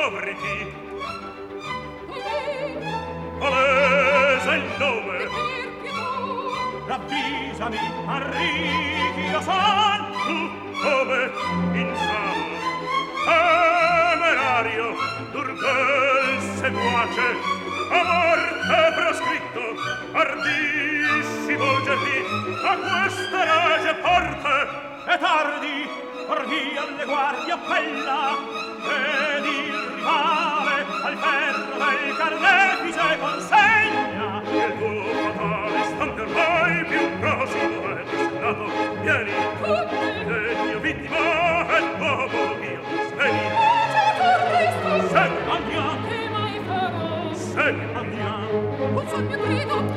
scopriti. Palese il nome. Ravvisami, arrivi, io son. Tu come? Insano. Temerario, durgel seguace, a morte proscritto, ardissi volgerti a questa rage porte. È tardi, or via alle guardie appella, ed il rivale al ferro del carnefice consegna. Il tuo fatale istante ormai più prossimo è destinato. Vieni, degno vittima e dopo io svegli. Segui, andiamo. Segui, andiamo. Un sogno grido